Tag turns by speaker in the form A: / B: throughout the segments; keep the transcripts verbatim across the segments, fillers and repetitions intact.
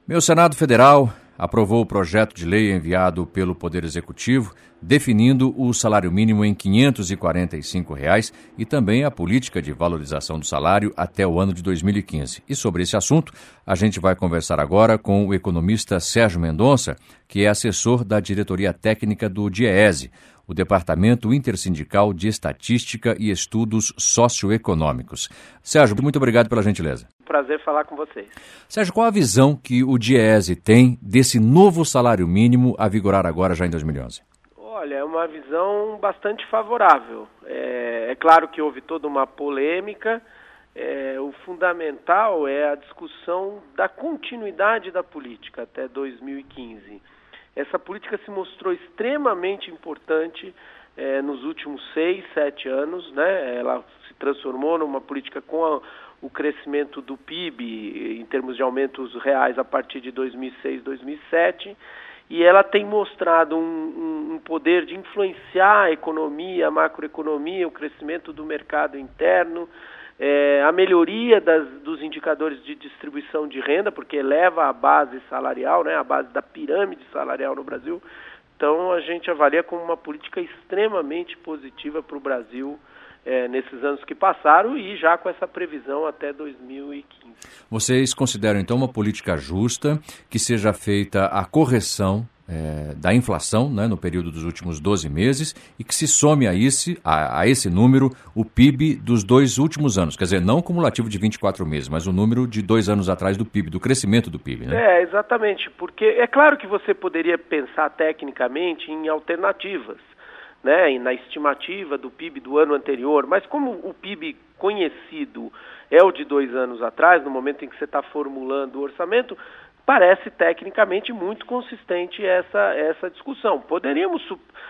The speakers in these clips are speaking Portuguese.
A: O Senado Federal aprovou o projeto de lei enviado pelo Poder Executivo, definindo o salário mínimo em quinhentos e quarenta e cinco reais e também a política de valorização do salário até o ano de dois mil e quinze. E sobre esse assunto, a gente vai conversar agora com o economista Sérgio Mendonça, que é assessor da diretoria técnica do DIEESE, o Departamento Intersindical de Estatística e Estudos Socioeconômicos. Sérgio, muito obrigado pela gentileza.
B: Prazer falar com vocês.
A: Sérgio, qual a visão que o DIEESE tem desse novo salário mínimo a vigorar agora já em dois mil e onze?
B: Olha, é uma visão bastante favorável. É, é claro que houve toda uma polêmica. É, o fundamental é a discussão da continuidade da política até dois mil e quinze. Essa política se mostrou extremamente importante é, nos últimos seis, sete anos, né? Ela se transformou numa política com a, o crescimento do P I B em termos de aumentos reais a partir de dois mil e seis, dois mil e sete, e ela tem mostrado um, um, um poder de influenciar a economia, a macroeconomia, o crescimento do mercado interno, É, a melhoria das, dos indicadores de distribuição de renda, porque eleva a base salarial, né, a base da pirâmide salarial no Brasil. Então a gente avalia como uma política extremamente positiva para o Brasil é, nesses anos que passaram e já com essa previsão até dois mil e quinze. Vocês consideram então uma política justa, que seja feita a correção É, da inflação, né, no período dos últimos doze meses e que se some a esse, a, a esse número o P I B dos dois últimos anos, quer dizer, não o cumulativo de vinte e quatro meses, mas o número de dois anos atrás do P I B, do crescimento do P I B, né? É, exatamente, porque é claro que você poderia pensar tecnicamente em alternativas, né, na estimativa do P I B do ano anterior, mas como o P I B conhecido é o de dois anos atrás, no momento em que você está formulando o orçamento, parece tecnicamente muito consistente essa, essa discussão. Poderíamos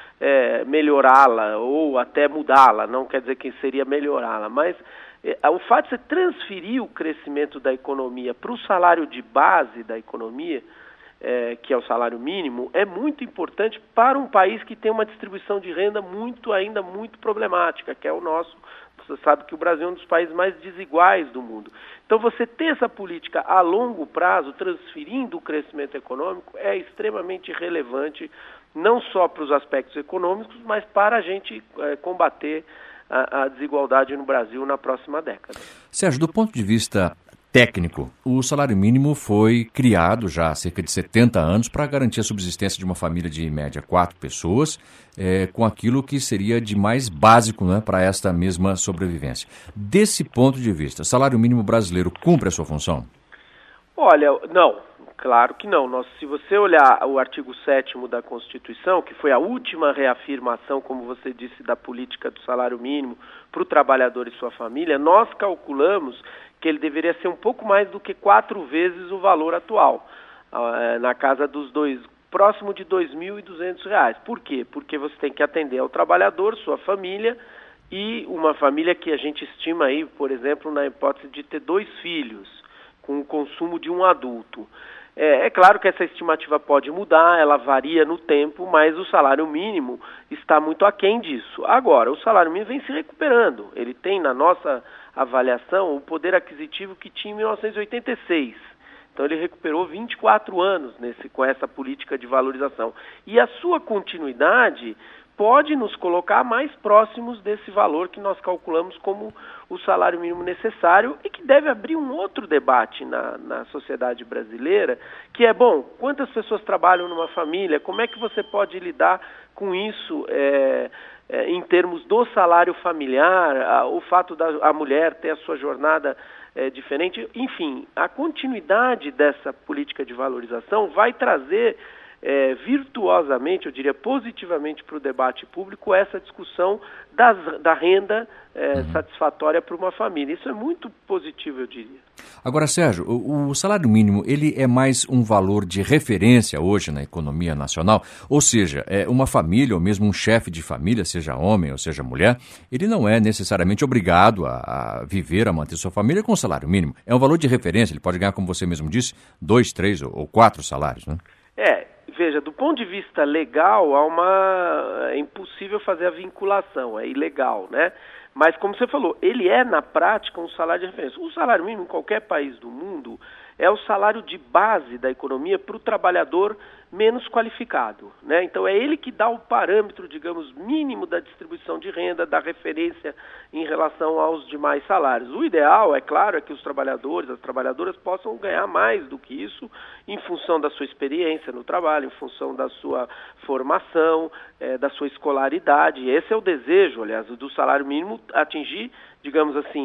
B: é, melhorá-la ou até mudá-la, não quer dizer que seria melhorá-la, mas é, o fato de você transferir o crescimento da economia para o salário de base da economia, é, que é o salário mínimo, é muito importante para um país que tem uma distribuição de renda muito, ainda muito problemática, que é o nosso. Você sabe que o Brasil é um dos países mais desiguais do mundo. Então, você ter essa política a longo prazo, transferindo o crescimento econômico, é extremamente relevante, não só para os aspectos econômicos, mas para a gente é, combater a, a desigualdade no Brasil na próxima década. Sérgio, do ponto de vista técnico, o salário mínimo foi criado já há cerca de setenta anos para garantir a subsistência de uma família de, em média, quatro pessoas, é, com aquilo que seria de mais básico, né, para esta mesma sobrevivência. Desse ponto de vista, o salário mínimo brasileiro cumpre a sua função? Olha, não, claro que não. Nós, se você olhar o artigo sétimo da Constituição, que foi a última reafirmação, como você disse, da política do salário mínimo para o trabalhador e sua família, nós calculamos que ele deveria ser um pouco mais do que quatro vezes o valor atual, na casa dos dois, próximo de dois mil e duzentos reais. Por quê? Porque você tem que atender ao trabalhador, sua família, e uma família que a gente estima aí, por exemplo, na hipótese de ter dois filhos, com o consumo de um adulto. É, é claro que essa estimativa pode mudar, ela varia no tempo, mas o salário mínimo está muito aquém disso. Agora, o salário mínimo vem se recuperando. Ele tem, na nossa avaliação, o poder aquisitivo que tinha em mil novecentos e oitenta e seis. Então ele recuperou vinte e quatro anos nesse, com essa política de valorização. E a sua continuidade pode nos colocar mais próximos desse valor que nós calculamos como o salário mínimo necessário e que deve abrir um outro debate na, na sociedade brasileira, que é, bom, quantas pessoas trabalham numa família, como é que você pode lidar com isso é, é, em termos do salário familiar, a, o fato da a mulher ter a sua jornada é, diferente, enfim, a continuidade dessa política de valorização vai trazer É, virtuosamente, eu diria positivamente para o debate público, essa discussão das, da renda é, uhum. satisfatória para uma família. Isso é muito positivo, eu diria. Agora, Sérgio, o, o salário mínimo ele é mais um valor de referência hoje na economia nacional? Ou seja, é uma família ou mesmo um chefe de família, seja homem ou seja mulher, ele não é necessariamente obrigado a, a viver, a manter sua família com o salário mínimo. É um valor de referência, ele pode ganhar, como você mesmo disse, dois, três ou, ou quatro salários, né? É. Veja, do ponto de vista legal, há uma... é impossível fazer a vinculação, é ilegal, né? Mas, como você falou, ele é, na prática, um salário de referência. O salário mínimo em qualquer país do mundo é o salário de base da economia para o trabalhador menos qualificado, né? Então é ele que dá o parâmetro, digamos, mínimo da distribuição de renda, da referência em relação aos demais salários. O ideal, é claro, é que os trabalhadores, as trabalhadoras possam ganhar mais do que isso em função da sua experiência no trabalho, em função da sua formação, é, da sua escolaridade. Esse é o desejo, aliás, do salário mínimo, atingir, digamos assim,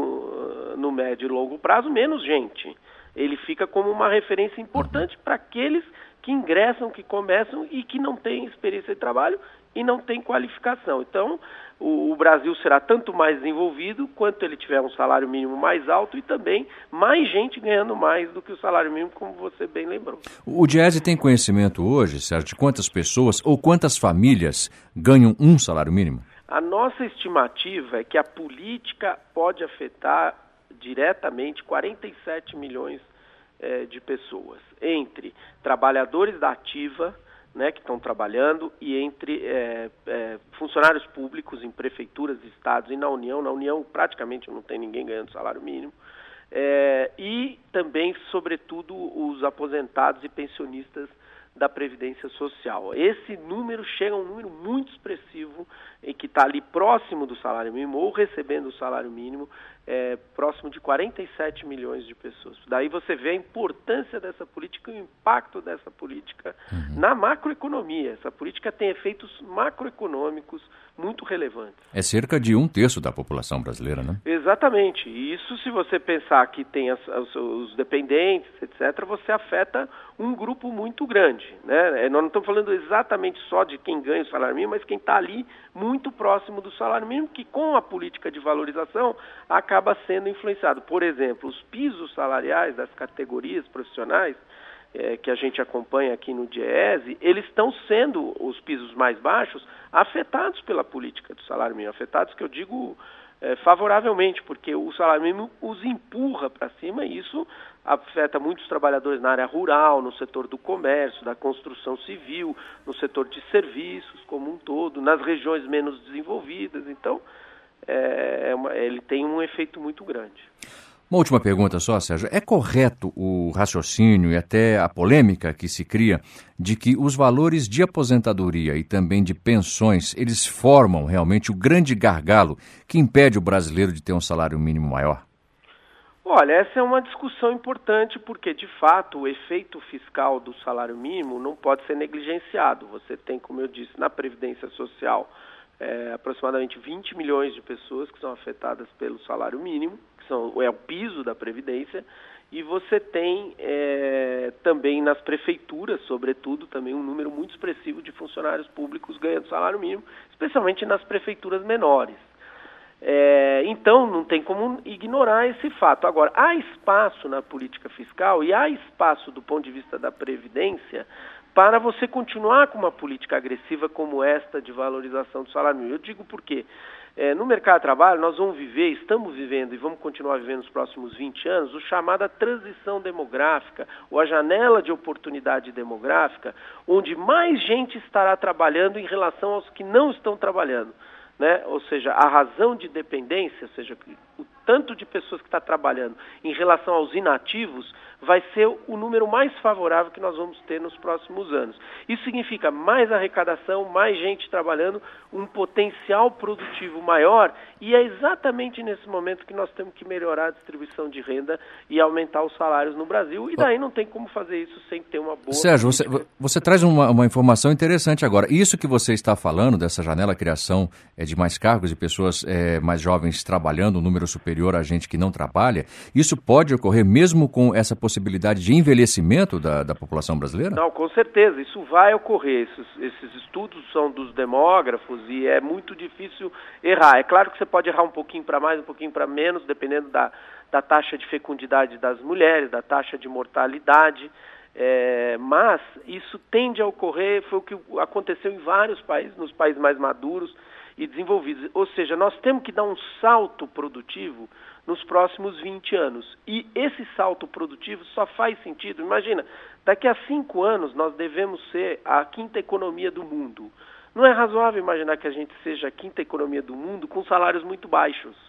B: no, no médio e longo prazo, menos gente. Ele fica como uma referência importante para aqueles que ingressam, que começam e que não têm experiência de trabalho e não têm qualificação. Então, o, o Brasil será tanto mais desenvolvido quanto ele tiver um salário mínimo mais alto e também mais gente ganhando mais do que o salário mínimo, como você bem lembrou.
A: O Diese tem conhecimento hoje, Sérgio, de quantas pessoas ou quantas famílias ganham um salário mínimo?
B: A nossa estimativa é que a política pode afetar diretamente quarenta e sete milhões eh, de pessoas, entre trabalhadores da ativa, né, que estão trabalhando, e entre eh, eh, funcionários públicos em prefeituras, estados e na União. Na União praticamente não tem ninguém ganhando salário mínimo. Eh, e também, sobretudo, os aposentados e pensionistas da Previdência Social. Esse número chega a um número muito expressivo, em que está ali próximo do salário mínimo ou recebendo o salário mínimo, é, próximo de quarenta e sete milhões de pessoas. Daí você vê a importância dessa política e o impacto dessa política uhum. na macroeconomia. Essa política tem efeitos macroeconômicos muito relevantes.
A: É cerca de um terço da população brasileira, né?
B: Exatamente. E isso, se você pensar que tem as, as, os dependentes, etcétera, você afeta um grupo muito grande, né? Nós não estamos falando exatamente só de quem ganha o salário mínimo, mas quem está ali muito próximo do salário mínimo, que com a política de valorização acaba sendo influenciado. Por exemplo, os pisos salariais das categorias profissionais, é, que a gente acompanha aqui no Diese, eles estão sendo, os pisos mais baixos, afetados pela política do salário mínimo. Afetados, que eu digo é, favoravelmente, porque o salário mínimo os empurra para cima e isso afeta muitos trabalhadores na área rural, no setor do comércio, da construção civil, no setor de serviços como um todo, nas regiões menos desenvolvidas. Então, é uma, ele tem um efeito muito grande.
A: Uma última pergunta só, Sérgio. É correto o raciocínio e até a polêmica que se cria de que os valores de aposentadoria e também de pensões, eles formam realmente o grande gargalo que impede o brasileiro de ter um salário mínimo maior?
B: Olha, essa é uma discussão importante porque, de fato, o efeito fiscal do salário mínimo não pode ser negligenciado. Você tem, como eu disse, na Previdência Social, é, aproximadamente vinte milhões de pessoas que são afetadas pelo salário mínimo, que são, é o piso da Previdência, e você tem é, também nas prefeituras, sobretudo, também um número muito expressivo de funcionários públicos ganhando salário mínimo, especialmente nas prefeituras menores. É, então, não tem como ignorar esse fato. Agora, há espaço na política fiscal e há espaço do ponto de vista da Previdência para você continuar com uma política agressiva como esta de valorização do salário mínimo. Eu digo por quê? É, no mercado de trabalho, nós vamos viver, estamos vivendo e vamos continuar vivendo nos próximos vinte anos, o chamada transição demográfica, ou a janela de oportunidade demográfica, onde mais gente estará trabalhando em relação aos que não estão trabalhando. Né? Ou seja, a razão de dependência, ou seja, o tanto de pessoas que está trabalhando em relação aos inativos, vai ser o número mais favorável que nós vamos ter nos próximos anos. Isso significa mais arrecadação, mais gente trabalhando, um potencial produtivo maior, e é exatamente nesse momento que nós temos que melhorar a distribuição de renda e aumentar os salários no Brasil, e daí não tem como fazer isso sem ter uma boa...
A: Sérgio, você, você traz uma, uma informação interessante agora. Isso que você está falando, dessa janela criação é, de mais cargos e pessoas é, mais jovens trabalhando, um número superior a gente que não trabalha, isso pode ocorrer mesmo com essa possibilidade de envelhecimento da, da população brasileira?
B: Não, com certeza, isso vai ocorrer. Esses, esses estudos são dos demógrafos e é muito difícil errar. É claro que você pode errar um pouquinho para mais, um pouquinho para menos, dependendo da, da taxa de fecundidade das mulheres, da taxa de mortalidade, é, mas isso tende a ocorrer, foi o que aconteceu em vários países, nos países mais maduros e desenvolvidos. Ou seja, nós temos que dar um salto produtivo nos próximos vinte anos. E esse salto produtivo só faz sentido, imagina, daqui a cinco anos nós devemos ser a quinta economia do mundo. Não é razoável imaginar que a gente seja a quinta economia do mundo com salários muito baixos.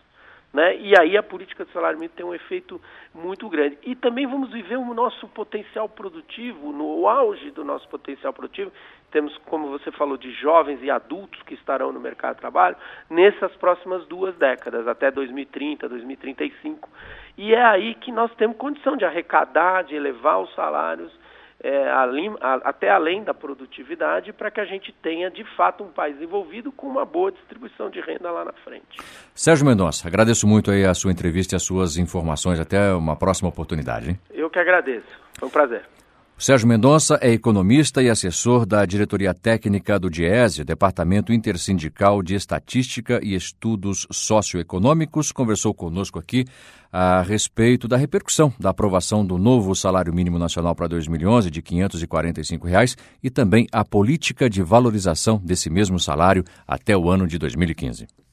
B: né? E aí a política de salário mínimo tem um efeito muito grande. E também vamos viver o nosso potencial produtivo, no auge do nosso potencial produtivo. Temos, como você falou, de jovens e adultos que estarão no mercado de trabalho nessas próximas duas décadas, até dois mil e trinta, dois mil e trinta e cinco. E é aí que nós temos condição de arrecadar, de elevar os salários é, além, a, até além da produtividade, para que a gente tenha, de fato, um país envolvido com uma boa distribuição de renda lá na frente.
A: Sérgio Mendonça, agradeço muito aí a sua entrevista e as suas informações. Até uma próxima oportunidade, hein?
B: Eu que agradeço. Foi um prazer.
A: O Sérgio Mendonça é economista e assessor da Diretoria Técnica do DIESE, Departamento Intersindical de Estatística e Estudos Socioeconômicos. Conversou conosco aqui a respeito da repercussão da aprovação do novo salário mínimo nacional para dois mil e onze de quinhentos e quarenta e cinco reais e também a política de valorização desse mesmo salário até o ano de dois mil e quinze.